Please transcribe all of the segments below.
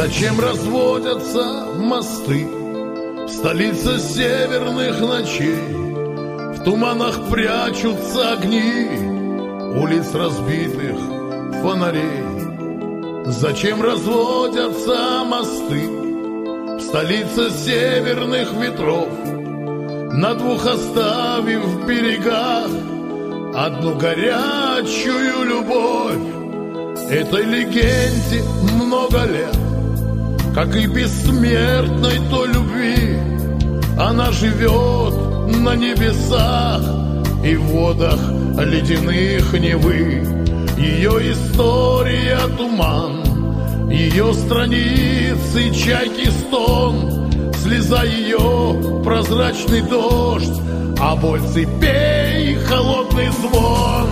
Зачем разводятся мосты в столице северных ночей? В туманах прячутся огни улиц разбитых фонарей. Зачем разводятся мосты в столице северных ветров, на двух оставив в берегах одну горячую любовь? Этой легенде много лет, как и бессмертной той любви. Она живет на небесах и в водах ледяных Невы. Ее история туман, ее страницы чайки стон, слеза ее прозрачный дождь, а боль цепей холодный звон.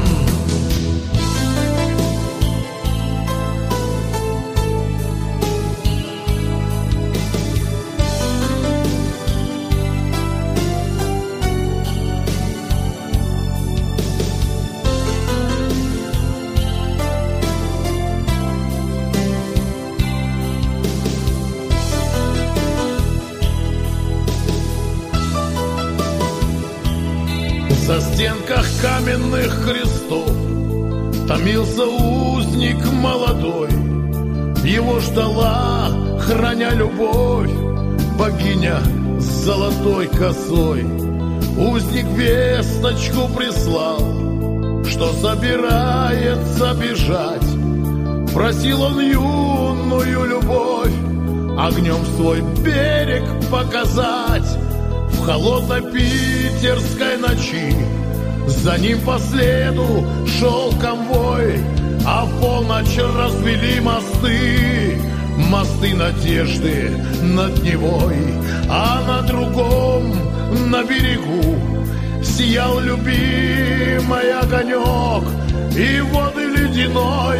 На стенках каменных крестов томился узник молодой. Его ждала, храня любовь, богиня с золотой косой. Узник весточку прислал, что собирается бежать. Просил он юную любовь огнем свой берег показать. В холодной питерской ночи за ним по следу шел конвой, а в полночь развели мосты, мосты надежды над Невой. А на другом, на берегу, сиял любимый огонек, и воды ледяной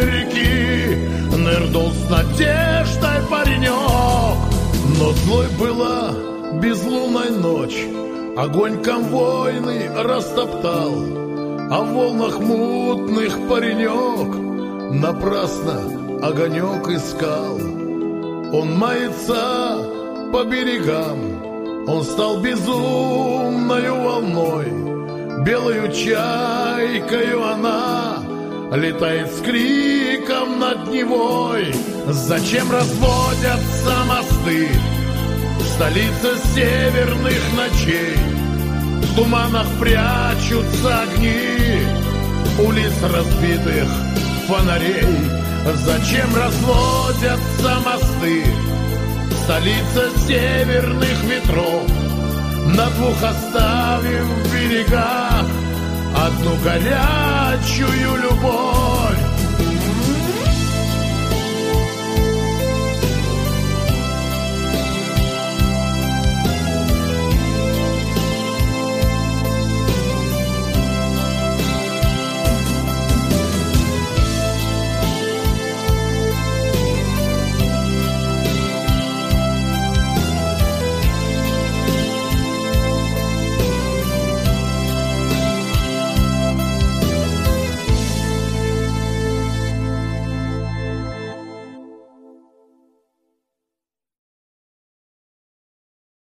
реки нырнул с надеждой паренек. Но злой была безлунная ночь, огонь конвойный растоптал, а в волнах мутных паренек напрасно огонек искал. Он мается по берегам, он стал безумною волной, белою чайкою она летает с криком над Невой. Зачем разводятся мосты в столице северных ночей? В туманах прячутся огни улиц разбитых фонарей. Зачем разводятся мосты в столице северных ветров, на двух оставив в берегах одну горячую любовь?